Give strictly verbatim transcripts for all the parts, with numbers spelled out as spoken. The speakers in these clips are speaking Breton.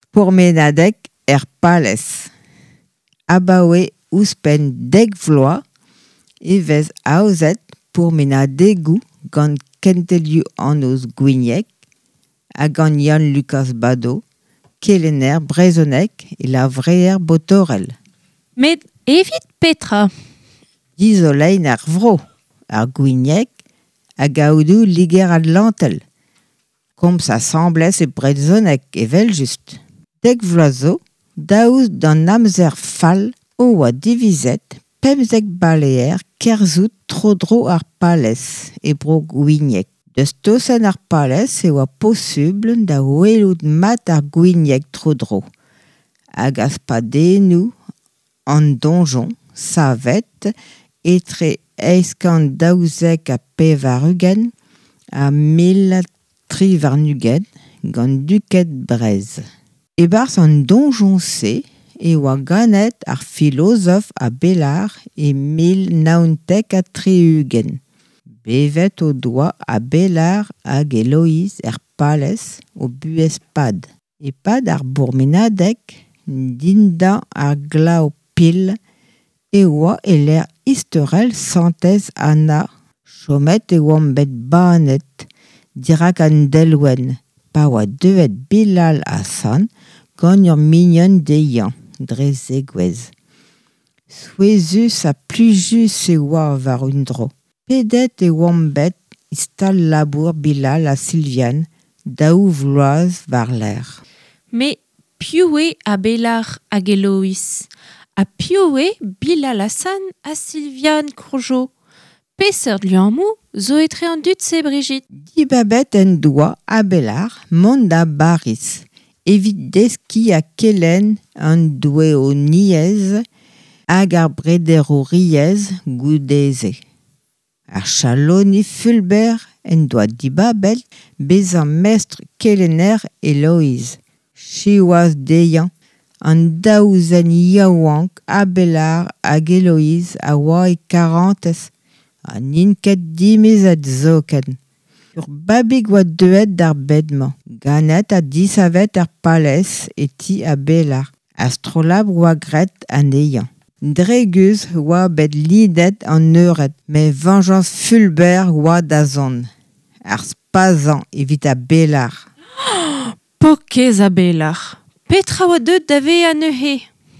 Pourmenadek er pales. Abawe ouspen deg vloa, evez aozet pourmenadegou gant kenteliu anos gwiniek, a gant Yann Lucas Bado, kelener brezonek e la vreer botorel. Met evit petra. Dizolein ar vro, ar gwiniek, a gaoudou liger ad lantel. Kom sa sembles e brezonek evel just. Deg vloazo, daouz d'an amzer fall, oa divizet, pemzek baleer, kerzout trodro ar pales, e bro gwiniek. Deus tosen ar pales e oa possible da welout mat ar gwiniek trodro. Hag aspadenou an donjon, savet, etre eiskan daouzek a pev ar ugen, a mil tri var nugen, gant duket brez. E-bars an donjon se, e oa ganet ar filozof a belar e mil naontek a tri ugen. Bevet o doa a belar hag Eloïse er pales o buez pad. E pad ar bourmenadek, dinda ar gla o pil, e oa e l'er istorel santez ana. Chomet e oa bet banet, dirak an delwen, pa oa deuet Bilal Hassan, gant ur mignon deian, dre zegouez. Souezus a plujus e oa var un dro. Pedet e oam bet istal labour Bilal a Sylviane, daou vloaz var l'er. Me pioue a belar hag Eloïs. A pioue Bilal Hassan a Sylviane Courgeot. Peseurt liamou zo etre an dut se Brigitte. Di babet en doa a belar mont a baris. Evit deski a kelen an doe o niez hag ar bredero riez goudeze. Ar chaloni fulber en doa di babel bezan mestre kelener Eloïse. Chioaz deian an daouzen yaouank a belar hag Eloïse a oa e karantez. An inket dimezet zoken. Ur babig oa deuet d'ar bedman. Ganet a disavet ar pales e ti a belar. Astrolab oa gret an eian. Dreguz oa bet lidet an euret, me vengeance fulber oa da zon. Ar spazan evit a belar. Pokez a belar. Petra oa deut da ve an euhe.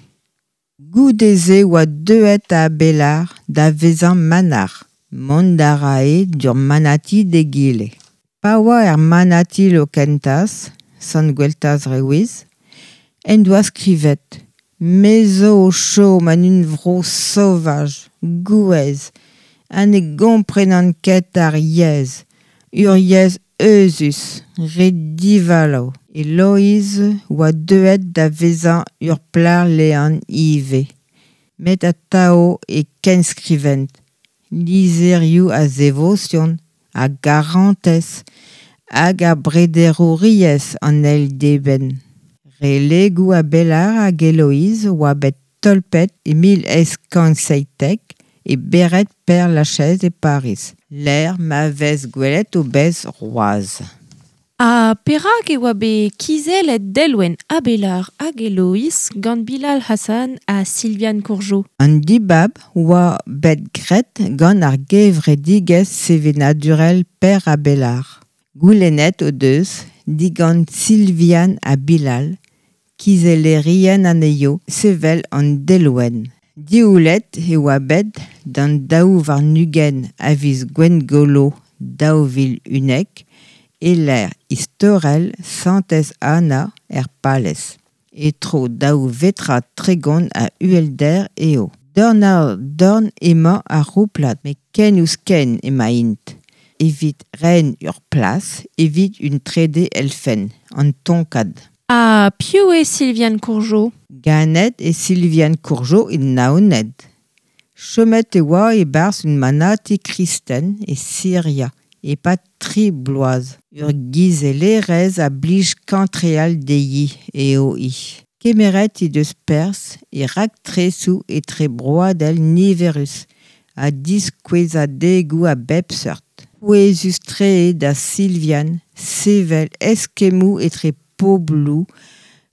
Goudeze oa deuet a belar da vezan manar. Mondarae dur manati de gile. Pa oa er manati lo kentas, san gweltaz rewiz, en doa skrivet. Mezo o chom an un vro sauvage, gouez, an e gompren an ket ar yez, ur yez euzus, re divalo. Eloïse oa deuet da vezan ur plar le an ive. Met a tao e ken skrivent. Lizeriou a zevotion, a garantez, hag a bredero riez an el deben. Relegou a belar hag Eloïse oa bet tolpet e mil eskanseitek e beret per la chaise e Paris. L'air ma vez gwelet o bez roaz. A perak e oa be kizel et delwen a belar hag Eloïs gant Bilal Hassan a Sylviane Courgeot. An dibab oa bet gret gant ar gevre digez sevenadurel per a belar. Goulenet o deus digant Sylviane a Bilal, kizele rien an eio sevel an delwen. Dioulet e oa bet dan daou var nugen avis Gwen Golo daouvil unek, e l'air istorel santez ana er pales. E tro daou vetra tregon a uelder eo. Dorn ar dorn ema a rouplat, me ken ouz ken ema int. Evit ren ur plas, evit un trede elfen, an tonkad. A pioue Sylviane Courgeot. Ganet e Sylviane Courgeot in naonet. Chomet e oa e bars un manati kristen e Syria, e pat tri bloaz. Ur gizelerez a blij kantreal dei e o i. Kemeret i deus pers e rak tresou e tre broadel niverus, a diskweza degou a bep seurt. Ouezus tre da Sylviane, sevel eskemou e tre poblou,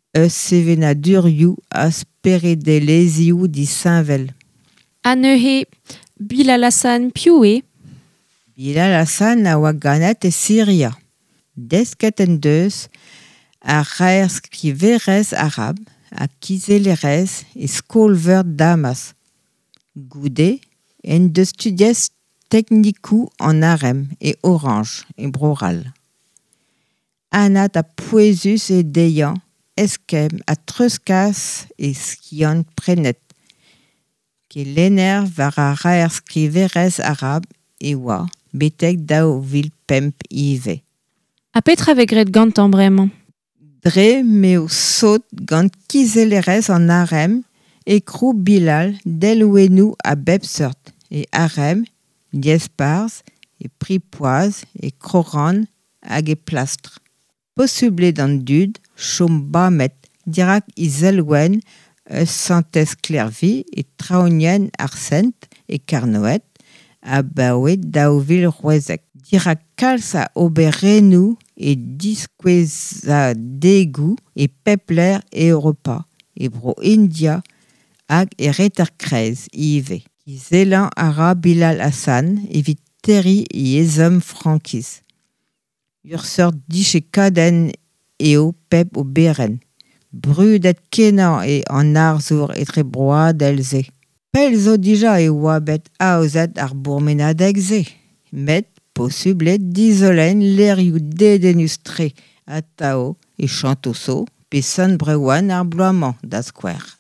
E sevenaduriu asperedelesiu di Saint-Vel. Anehe Bilal Hassan Pioué. Bilal Hassan a oa ganet e Syria. Desket en deus a raer skriverez arab, a kizelerez e skolver damas. Goude en de studiez technikou en arem e orange e broral. Anat a poezus e deian, eskem a treuskas e skiant prenet. Ke lener var a raer skriverez arab e oa, betek dao vil pemp ive. A petra vegret gantan bremañ. Dre meo sot gant kizelerez an arem e krou Bilal del ouenou a bep seurt e arem, liesparz e pripoaz e kroran hag e plastre. Possible d'an dud, chom bamet dirak izelwen eus santez klervi e traognien arsent e karnoet a baouet daouvil roezek. Dirak kalz a oberenou e diskweza degou e pepler e Europa e bro India hag e reterkrez ive. Izelan ara Bilal Hassan evit teri e ezom frankiz. Ur seurt diche kaden eo pep o beren. Brudet kenan e an arzour etre broad elze. Pel zo dija e oa bet aozet ar bourmenadeg ze. Met possiblet dizolen lerioù dedenus tre a tao e chantoso pe san brewan ar bloaman da skwer.